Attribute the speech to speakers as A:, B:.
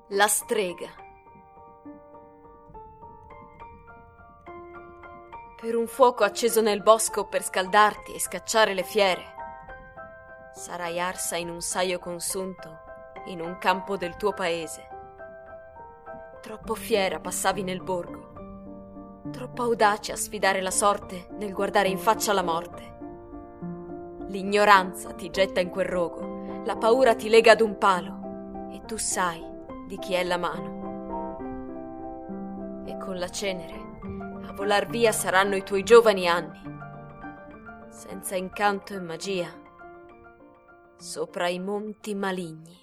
A: La strega. Per un fuoco acceso nel bosco per scaldarti e scacciare le fiere, sarai arsa in un saio consunto in un campo del tuo paese. Troppo fiera passavi nel borgo, troppo audace a sfidare la sorte nel guardare in faccia la morte. L'ignoranza ti getta in quel rogo, la paura ti lega ad un palo e tu sai di chi è la mano. E con la cenere a volar via saranno i tuoi giovani anni, senza incanto e magia, sopra i monti maligni.